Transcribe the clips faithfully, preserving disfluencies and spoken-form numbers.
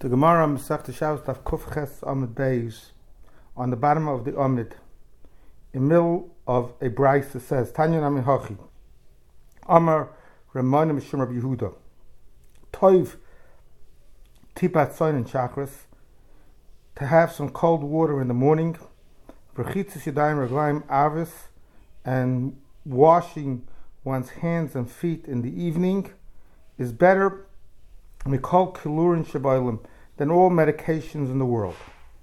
The Gemara Masechta Shabbos Daf Kuf Ches Amud Beis, on the bottom of the Amud, in the middle of a brayso, says Tanya Nami Hachi Amar Ramana Mishum Rabbi Yehuda Toiv Tipat Soin and Chakras, to have some cold water in the morning, Brechitzis Yadayim Raglayim Avis, and washing one's hands and feet in the evening is better Mikol Kilurin Shabaylim than all medications in the world.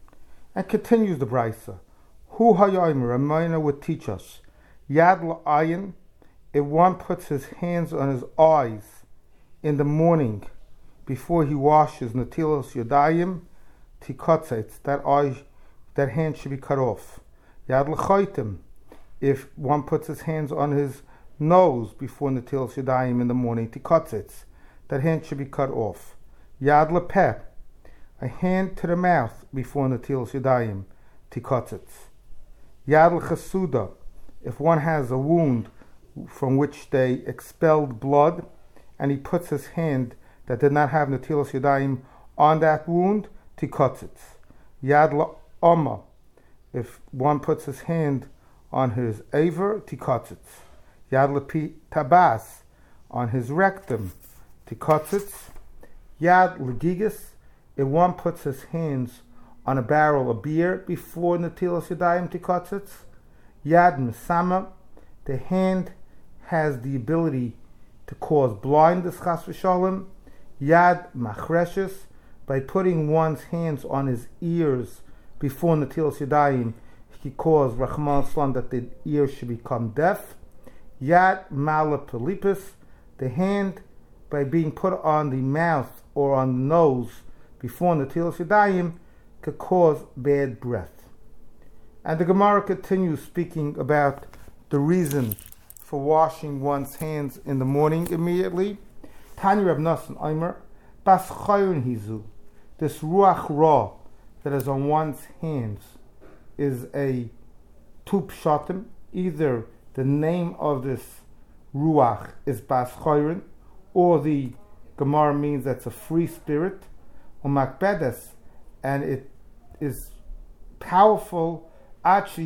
And continues the brayso. Hu Hayayim Ramayna would teach us Yad La'ayin, if one puts his hands on his eyes in the morning before he washes Natilos Yadayim Tikotzetz, that eye, that hand should be cut off. Yad L'chaitim, if one puts his hands on his nose before Natilos Yadayim in the morning Tikotzetz, that hand should be cut off. Yad L'peh, a hand to the mouth before Natilos Yadayim Tikotzetz. Yad L'chasuda, if one has a wound from which they expelled blood, and he puts his hand that did not have Natilos Yadayim on that wound, Tikotzetz. Yad L'oma, if one puts his hand on his aver, Tikotzetz. Yad L'pi tabas, on his rectum, Tikotzetz. Yad L'gigas, if one puts his hands on a barrel of beer before Natilos Yadayim Tikotzetz. Yad Misama, the hand has the ability to cause blindness, Chas v'shalom. Yad Machreshes, by putting one's hands on his ears before Natilos Yadayim, he can cause Rachman Slan that the ears should become deaf. Yad Mala Pelipus, the hand by being put on the mouth or on the nose before Natilos Yadayim could cause bad breath. And the Gemara continues speaking about the reason for washing one's hands in the morning immediately. Tanya Reb Nosson Omer, Bas Chayun Hizu, this Ruach Ra that is on one's hands is a Tup Shatim. Either the name of this Ruach is Bas Chayun, or the Gemara means that's a free spirit, or Makbedes, and it is powerful until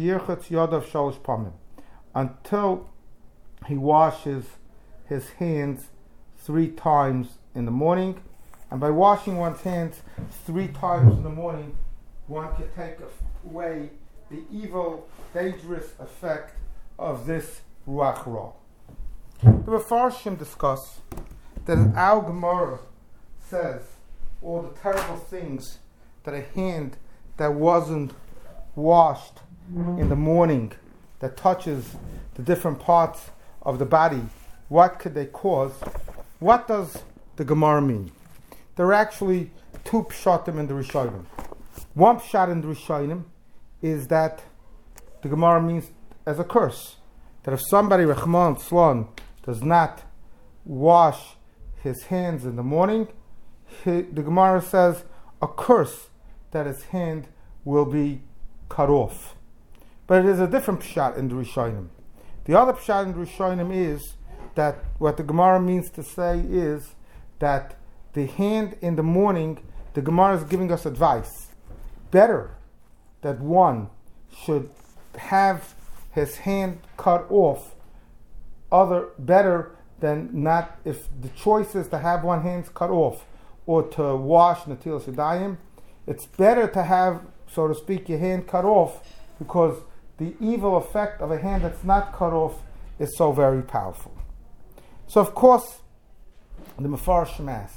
he washes his hands three times in the morning. And by washing one's hands three times in the morning, one can take away the evil, dangerous effect of this Ruach Ra. The Mefarshim discuss that our Gemara says all the terrible things that a hand that wasn't washed in the morning, that touches the different parts of the body, what could they cause? What does the Gemara mean? There are actually two pshatim in the Rishonim. One pshat in the Rishonim is that the Gemara means as a curse, that if somebody, Rachman Slan, does not wash his hands in the morning, he, the Gemara says a curse that his hand will be cut off. But it is a different pshat in the Rishonim. The other pshat in the Rishonim is that what the Gemara means to say is that the hand in the morning, the Gemara is giving us advice. Better that one should have his hand cut off, other better than not. If the choice is to have one hand cut off or to wash Natilos Yadayim, it's better to have, so to speak, your hand cut off, because the evil effect of a hand that's not cut off is so very powerful. So of course, the Mefarshim ask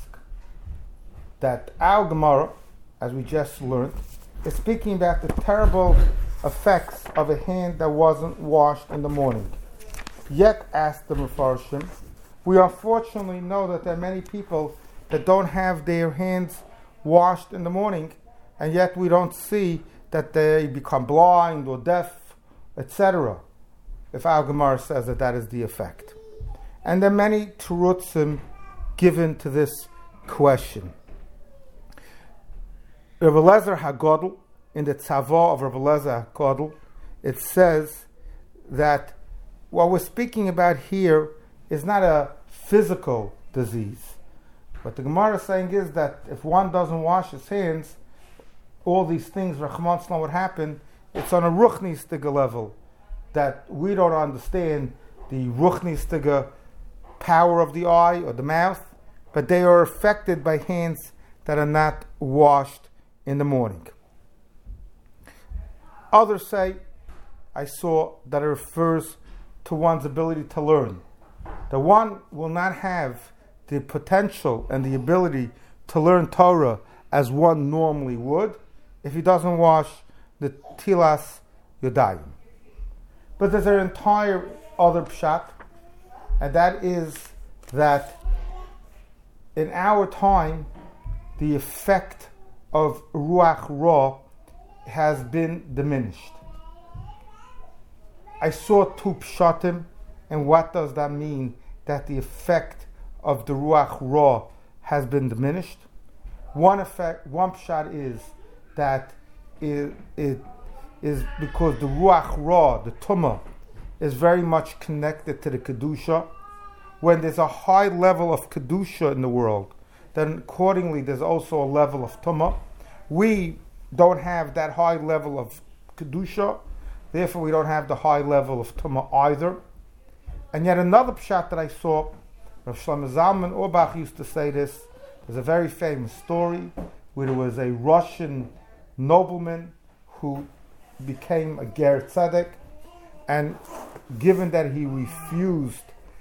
that our Gemara, as we just learned, is speaking about the terrible effects of a hand that wasn't washed in the morning. Yet, asked the Mefarshim, we unfortunately know that there are many people that don't have their hands washed in the morning, and yet we don't see that they become blind or deaf, et cetera, if our Gemara says that that is the effect. And there are many terutzim given to this question. Rav Eliezer HaGodel, in the Tzavah of Rav Eliezer HaGodel, it says that what we're speaking about here is not a physical disease. What the Gemara is saying is that if one doesn't wash his hands, all these things, Rahman Shalom, would happen. It's on a Ruchnistiga level that we don't understand the Ruchnistiga power of the eye or the mouth, but they are affected by hands that are not washed in the morning. Others say, I saw that it refers to one's ability to learn. That one will not have the potential and the ability to learn Torah as one normally would if he doesn't wash the Tilas Yodayim. But there's an entire other pshat, and that is that in our time, the effect of Ruach Ra has been diminished. I saw two pshatim, and what does that mean? That the effect of the Ruach Ra has been diminished. One effect, one pshat is that it, it is because the Ruach Ra, the Tumah, is very much connected to the Kedusha. When there's a high level of Kedusha in the world, then accordingly there's also a level of Tumah. We don't have that high level of Kedusha, therefore we don't have the high level of Tumah either. And yet another pshat that I saw, Rav Shlomo Zalman Auerbach used to say this. There's a very famous story where there was a Russian nobleman who became a Ger Tzedek, and given that he refused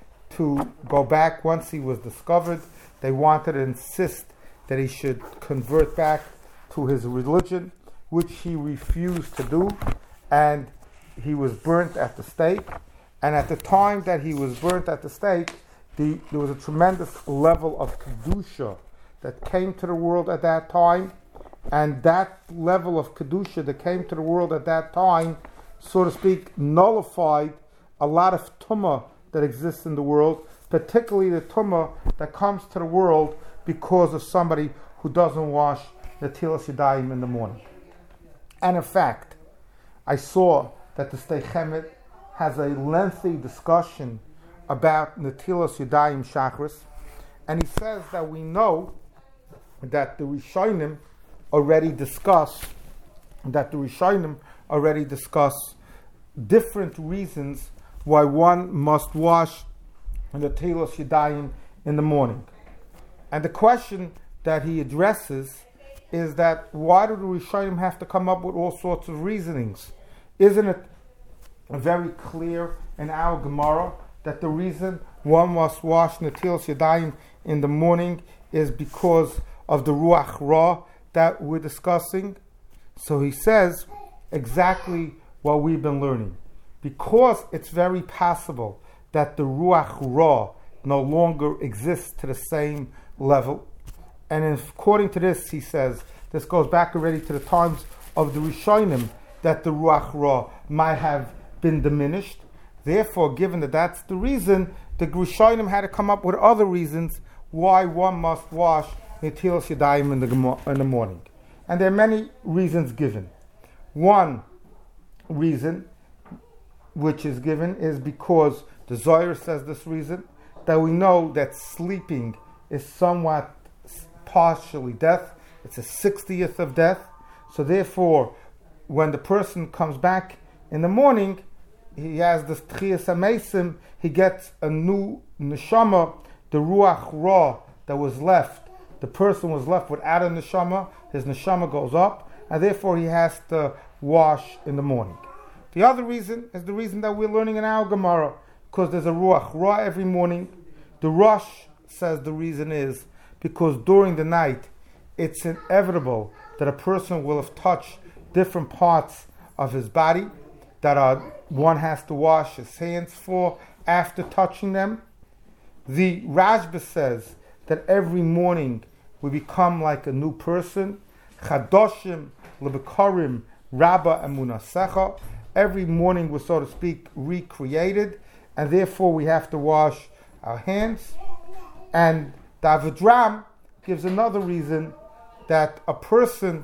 to go back once he was discovered, they wanted to insist that he should convert back to his religion, which he refused to do, and he was burnt at the stake. And at the time that he was burnt at the stake, the, there was a tremendous level of Kedusha that came to the world at that time, and that level of Kedusha that came to the world at that time, so to speak, nullified a lot of Tumah that exists in the world, particularly the Tumah that comes to the world because of somebody who doesn't wash the Tilas Yadayim in the morning. And in fact, I saw that the Sdei Chemet has a lengthy discussion about Netilas Yadayim Shachris, and he says that we know that the Rishonim already discuss that the Rishonim already discuss different reasons why one must wash the Netilas Yadayim in the morning. And the question that he addresses is that why do the Rishonim have to come up with all sorts of reasonings? Isn't it very clear in our Gemara that the reason one must wash Netilas Yadayim in the morning is because of the Ruach Ra that we're discussing? So he says exactly what we've been learning. Because it's very possible that the Ruach Ra no longer exists to the same level. And if, according to this, he says, this goes back already to the times of the Rishonim, that the Ruach Ra might have been diminished. Therefore, given that that's the reason, the Rishonim had to come up with other reasons why one must wash Netilas Yadayim in the, in the morning. And there are many reasons given. One reason which is given is because the Zohar says this reason, that we know that sleeping is somewhat partially death. It's a sixtieth of death. So therefore, when the person comes back in the morning, he has this Tchias HaMesim, he gets a new neshama, the Ruach Ra that was left. The person was left without a neshama, his neshama goes up, and therefore he has to wash in the morning. The other reason is the reason that we're learning in our Gemara, because there's a Ruach Ra every morning. The Rosh says the reason is because during the night it's inevitable that a person will have touched different parts of his body that are, one has to wash his hands for after touching them. The Rashba says that every morning we become like a new person. Chadoshim, lebekarim, rabba emunasecha. Every morning we're, so to speak, recreated, and therefore we have to wash our hands. And the Avidram gives another reason that a person,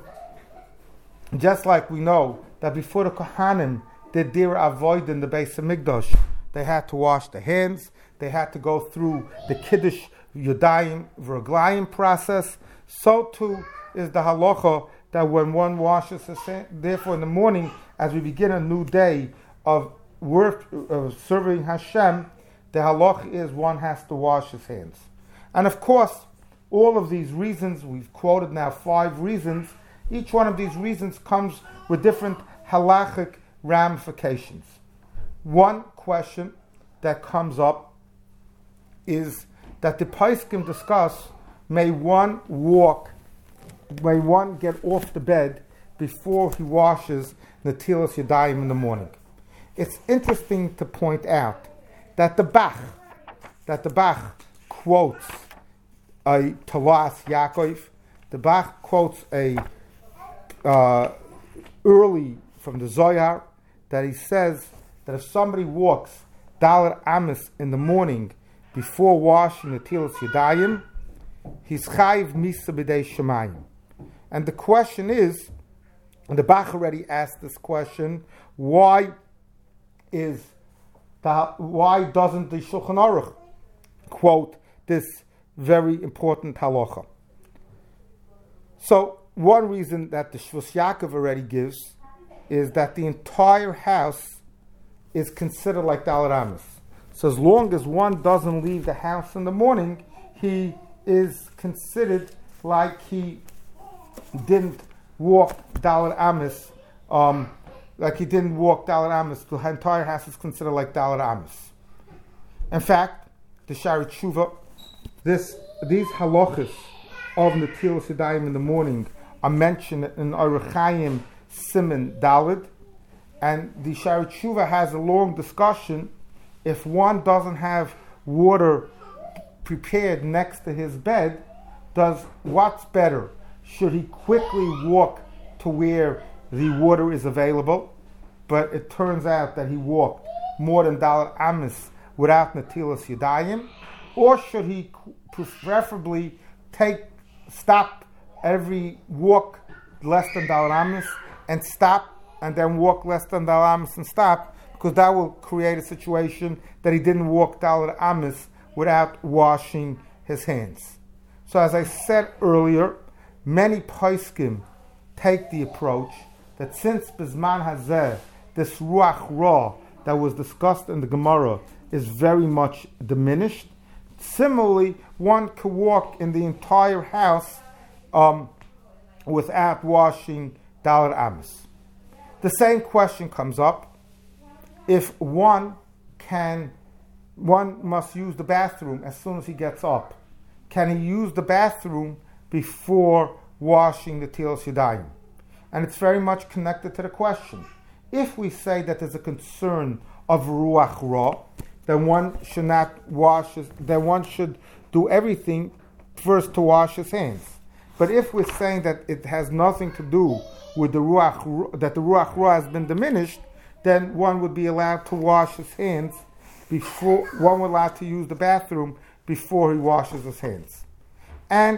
just like we know that before the Kohanim did their avoid in the Beis Hamikdash, they had to wash their hands, they had to go through the Kiddush Yodayim V'Raglayim process. So too is the halacha that when one washes his hands, therefore in the morning, as we begin a new day of work, of serving Hashem, the halacha is one has to wash his hands. And of course, all of these reasons, we've quoted now five reasons, each one of these reasons comes with different halachic ramifications. One question that comes up is that the Poskim discuss, may one walk, may one get off the bed before he washes Netilas Yadayim in the morning. It's interesting to point out that the Bach, that the Bach quotes a Talas Yaakov, the Bach quotes a uh, early from the Zohar, that he says that if somebody walks Dalet Amis in the morning before washing Netilas Yadayim, he's chayiv misa b'dei shemayim. And the question is, and the Bach already asked this question, why is the, why doesn't the Shulchan Aruch quote this very important halacha? So one reason that the Shvus Yaakov already gives is that the entire house is considered like Dalet Amis. So as long as one doesn't leave the house in the morning, he is considered like he didn't walk Dalet Amis, um, like he didn't walk Dalet Amis. The entire house is considered like Dalet Amis. In fact, the Shari Tshuva, this these halachas of Netilas Yadayim in the morning are mentioned in Orach Chaim Siman Daled, and the Shari Tshuva has a long discussion. If one doesn't have water prepared next to his bed, does what's better? Should he quickly walk to where the water is available? But it turns out that he walked more than Dalet Amis without Netilas Yadayim, or should he preferably take stop every walk less than Dalet Amis and stop, and then walk less than Dalet Amis and stop, because that will create a situation that he didn't walk Dalet Amis without washing his hands. So as I said earlier, many poskim take the approach that since Bizman Hazeh, this Ruach Ra that was discussed in the Gemara is very much diminished, similarly, one could walk in the entire house um, without washing Dalet Amis. The same question comes up. If one can, one must use the bathroom as soon as he gets up. Can he use the bathroom before washing the Netilas Yadayim? And it's very much connected to the question. If we say that there's a concern of Ruach Ra, then one should not wash his, then one should do everything first to wash his hands. But if we're saying that it has nothing to do with the Ruach, that the Ruach Ra has been diminished, then one would be allowed to wash his hands before, one would allowed to use the bathroom before he washes his hands. And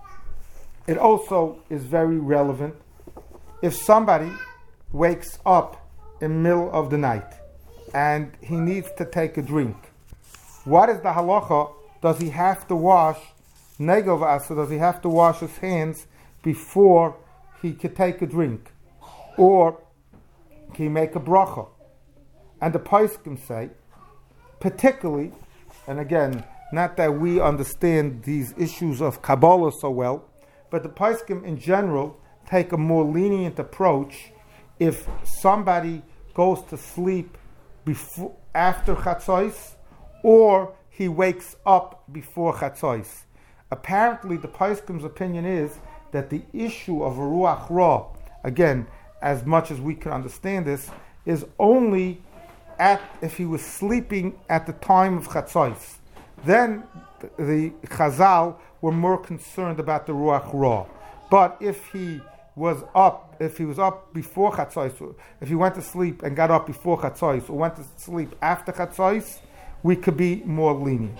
it also is very relevant if somebody wakes up in the middle of the night and he needs to take a drink. What is the halacha? Does he have to wash negel v'asa? Does he have to wash his hands before he could take a drink? Or can he make a bracha? And the poskim say, particularly, and again, not that we understand these issues of Kabbalah so well, but the poskim in general take a more lenient approach if somebody goes to sleep before, after Chatzos, or he wakes up before Chatzos. Apparently, the poskim's opinion is that the issue of a Ruach Ra, again, as much as we can understand this, is only at if he was sleeping at the time of Chatzos. Then the, the Chazal were more concerned about the Ruach Ra. But if he was up, if he was up before Chatzos, if he went to sleep and got up before Chatzos, or went to sleep after Chatzos, we could be more lenient.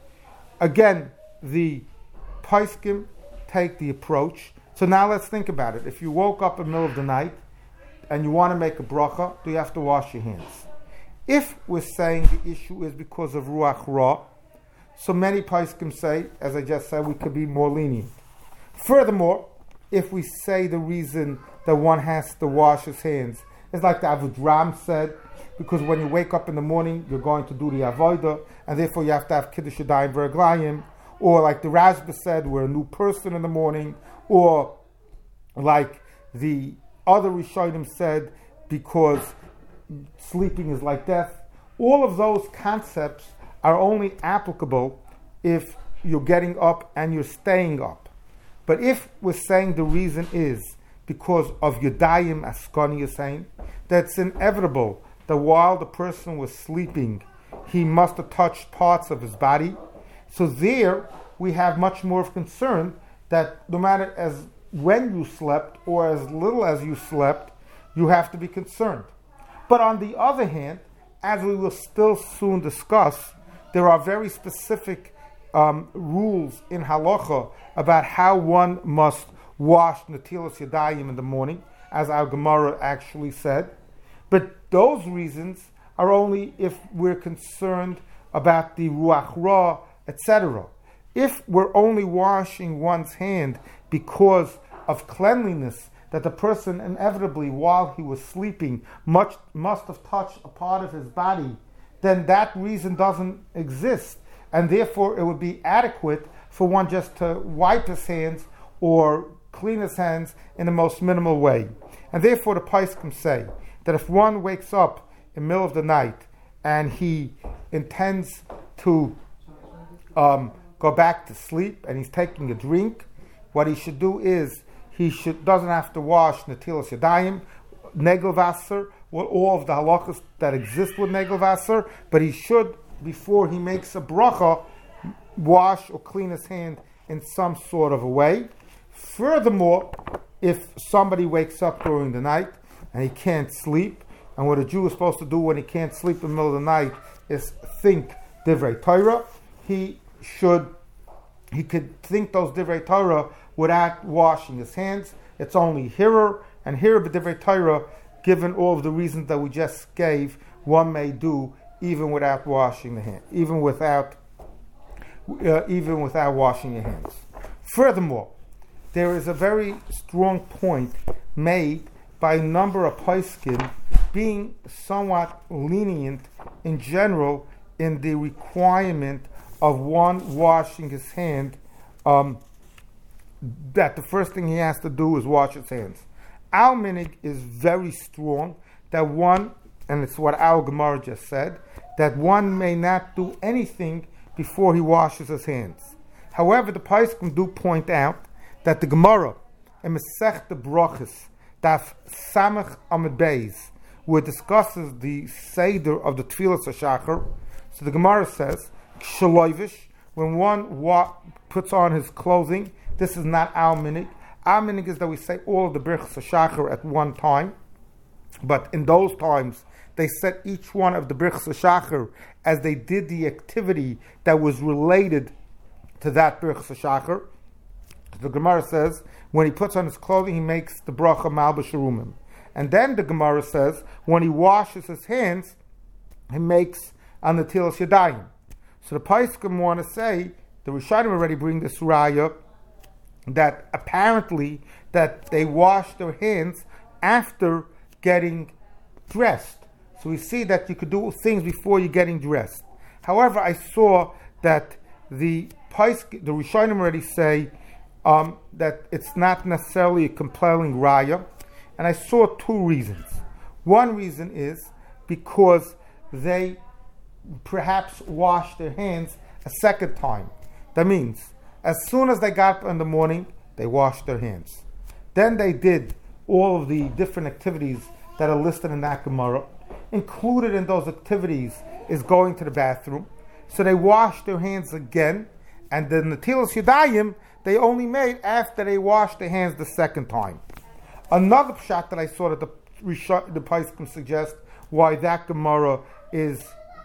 Again, the poskim take the approach. So now let's think about it. If you woke up in the middle of the night and you want to make a bracha, do you have to wash your hands? If we're saying the issue is because of Ruach Ra, So many poskim say, as I just said, we could be more lenient. Furthermore, if we say the reason that one has to wash his hands is like the Avudraham said, because when you wake up in the morning, you're going to do the avodah, and therefore you have to have kiddush yadayim v'reglayim, or like the Rashba said, we're a new person in the morning, or like the other Rishonim said, because sleeping is like death. All of those concepts are only applicable if you're getting up and you're staying up. But if we're saying the reason is because of Yudayim Askani is saying, that's inevitable that while the person was sleeping, he must have touched parts of his body. So there we have much more of concern that no matter as when you slept or as little as you slept, you have to be concerned. But on the other hand, as we will still soon discuss, there are very specific um, rules in halacha about how one must wash netilas yadayim in the morning, as our Gemara actually said. But those reasons are only if we're concerned about the ruach ra, et cetera. If we're only washing one's hand because of cleanliness, that the person inevitably, while he was sleeping, much, must have touched a part of his body, then that reason doesn't exist. And therefore it would be adequate for one just to wipe his hands or clean his hands in the most minimal way. And therefore the poskim say that if one wakes up in the middle of the night and he intends to um, go back to sleep and he's taking a drink, what he should do is he should doesn't have to wash netilas yadayim, negel vasser, well, all of the halachas that exist with negel vasser, but he should, before he makes a bracha, wash or clean his hand in some sort of a way. Furthermore, if somebody wakes up during the night and he can't sleep, and what a Jew is supposed to do when he can't sleep in the middle of the night is think divrei Torah, he should, he could think those divrei Torah without washing his hands. It's only hirer, and hirer b'divrei Torah, given all of the reasons that we just gave, one may do even without washing the hand, even without, uh, even without washing your hands. Furthermore, there is a very strong point made by a number of poskim being somewhat lenient in general in the requirement of one washing his hand, um, that the first thing he has to do is wash his hands. Our minig is very strong that one, and it's what our Gemara just said, that one may not do anything before he washes his hands. However, the poskim do point out that the Gemara in Masechta Brachos, Daf Samach Amud Beis, where it discusses the Seder of the Tfilas HaShachar, so the Gemara says, Ksheloivish, when one wa- puts on his clothing, this is not our minig. Our minig is that we say all of the Birchas HaShachar at one time, but in those times, they said each one of the Birchas HaShachar as they did the activity that was related to that Birchas HaShachar. The Gemara says, when he puts on his clothing, he makes the bracha malbus sharumim. And then the Gemara says, when he washes his hands, he makes an netilas yadayim. So the poskim want to say, the Rishonim already bring this raya, that apparently that they wash their hands after getting dressed. So we see that you could do things before you're getting dressed. However, I saw that the poskim, the Rishonim already say um, that it's not necessarily a compelling raya, and I saw two reasons. One reason is because they perhaps washed their hands a second time. That means as soon as they got up in the morning, they washed their hands. Then they did all of the different activities that are listed in that Gemara. Included in those activities is going to the bathroom. So they washed their hands again, and the netilas yadayim they only made after they washed their hands the second time. Another pshat that I saw that the the poskim suggest why that Gemara is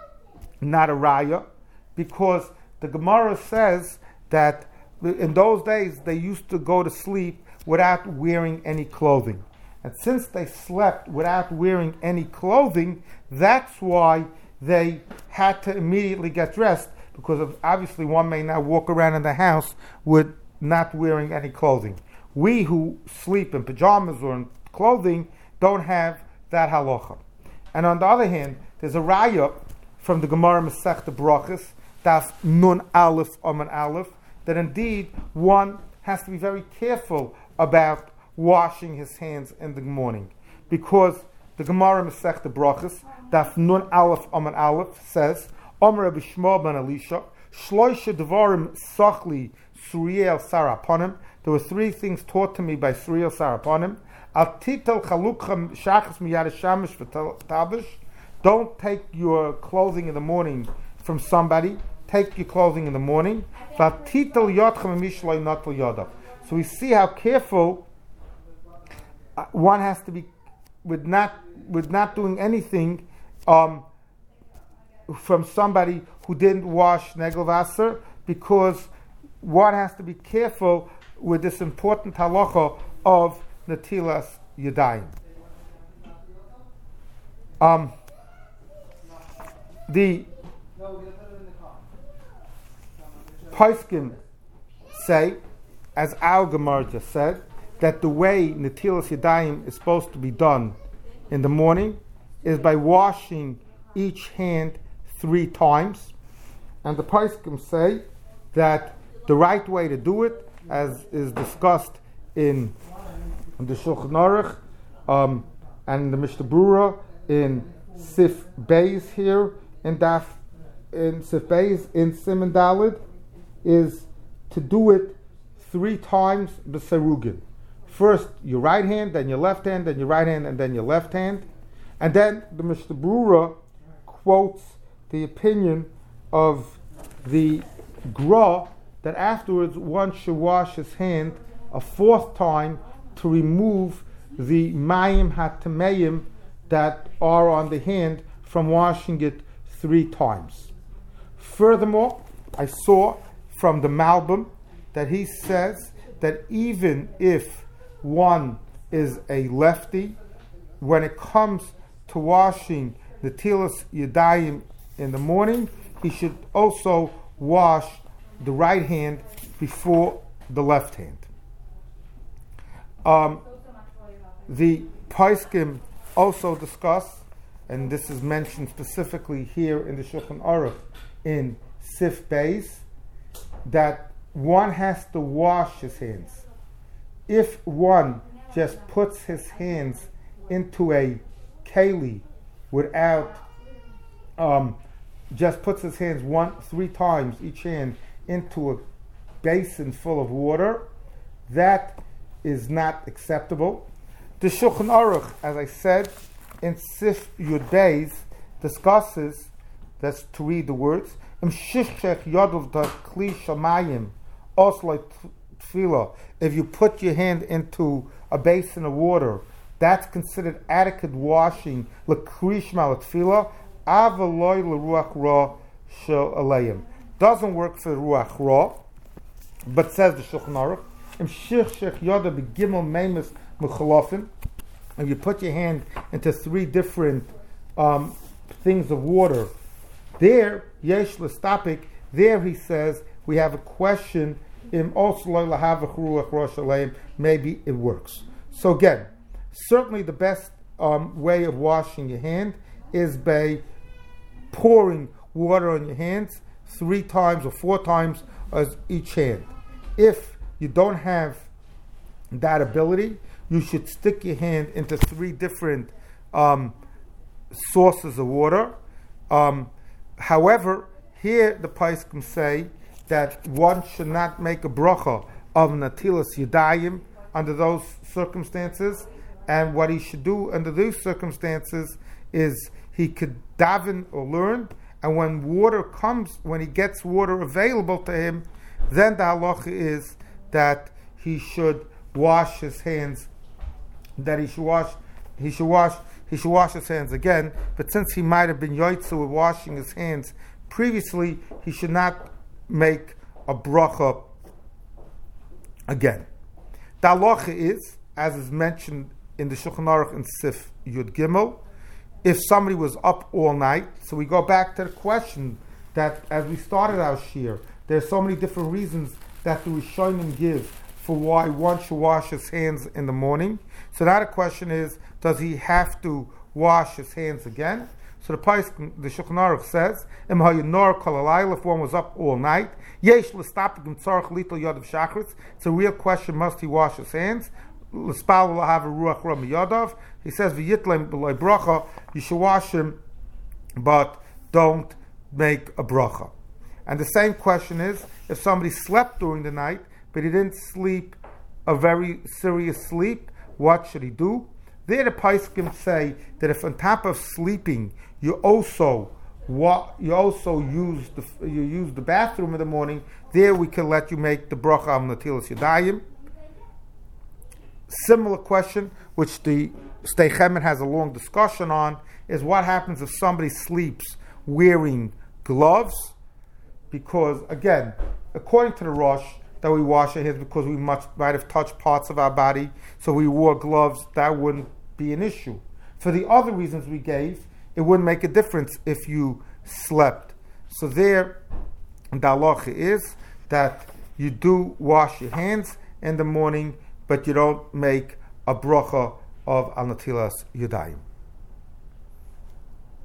not a raya, because the Gemara says that in those days they used to go to sleep without wearing any clothing. And since they slept without wearing any clothing, that's why they had to immediately get dressed, because of, obviously one may not walk around in the house with not wearing any clothing. We who sleep in pajamas or in clothing don't have that halacha. And on the other hand, there's a raya from the Gemara Masechta Brachos, das Nun Aleph Amen Aleph, that indeed one has to be very careful about washing his hands in the morning, because the Gemara Masechta Brachos, das Nun Aleph Amen Aleph, says, Omer Rabbi Shmuel ben Elisha, Shloisha Devarim Sachli Suriel Saraponim. There were three things taught to me by Suriel Saraponim. Al Titel Chalukchem Shachas Miyad Shamish V'Tavish. Don't take your clothing in the morning from somebody. Take your clothing in the morning. So we see how careful one has to be with not with not doing anything um, from somebody who didn't wash Negel Wasser, because one has to be careful with this important halacha of Natilas Yadayim. Um, the Poskim say, as our Gemara just said, that the way Natilas Yadayim is supposed to be done in the morning is by washing each hand three times. And the Poskim say that the right way to do it, as is discussed in, in the Shulchan Aruch um, and the Mishnah Brura in Sif Beis here in Daf in Sif Beis in Siman Daled, is to do it three times b'serugin. First your right hand, then your left hand, then your right hand, and then your left hand. And then the Mishnah Brura quotes the opinion of the Gra that afterwards one should wash his hand a fourth time to remove the mayim hatameim that are on the hand from washing it three times. Furthermore, I saw from the Malbim that he says that even if one is a lefty, when it comes to washing the Natilas Yadayim in the morning, he should also wash the right hand before the left hand. Um, the Poskim also discuss, and this is mentioned specifically here in the Shulchan Aruch in Sif Beis, that one has to wash his hands. If one just puts his hands into a keli without, um, just puts his hands one, three times each hand into a basin full of water, that is not acceptable. The Shulchan Aruch, as I said, in Sif Yud Beis, discusses, that's to read the words, if you put your hand into a basin of water, that's considered adequate washing. Doesn't work for Ruach Ra, but says the Shulchan Aruch, if you put your hand into three different um, things of water, there, Yesh L'Stapik, there he says, we have a question, maybe it works. So again, certainly the best um, way of washing your hand is by pouring water on your hands three times or four times as each hand. If you don't have that ability, you should stick your hand into three different um, sources of water. Um, however, here the Poskim say that one should not make a bracha of Natilas Yadayim under those circumstances, and what he should do under those circumstances is he could daven or learn, and when water comes, when he gets water available to him, then the halacha is that he should wash his hands, that he should wash, he should wash, he should wash his hands again. But since he might have been yoitzu with washing his hands previously, he should not make a bracha again. The halacha is, as is mentioned in the Shulchan Aruch in Sif Yud Gimel, if somebody was up all night, so we go back to the question that as we started our shir, there's so many different reasons that the Rishonim give for why one should wash his hands in the morning. So now the question is, does he have to wash his hands again? So the Paiskin, the Shulchan Aruch says, "Im hayanor kol halayla," if one was up all night, yesh l'stapik tzarich lital yadav shachris. It's a real question: must he wash his hands? L'spal l'hav ruach ra miyadav. He says, "V'yitlem b'loy bracha." You should wash him, but don't make a bracha. And the same question is, if somebody slept during the night, but he didn't sleep a very serious sleep, what should he do? There the Paiskim say that if on top of sleeping you also you also use the you use the bathroom in the morning, there we can let you make the bracha al natilas yadayim. Similar question, which the Sdei Chemin has a long discussion on, is what happens if somebody sleeps wearing gloves? Because again, according to the Rosh, that we wash our hands because we much, might have touched parts of our body, so we wore gloves, that wouldn't be an issue. For the other reasons we gave, it wouldn't make a difference if you slept. So there, the halacha is that you do wash your hands in the morning, but you don't make a bracha of al natilas yadayim.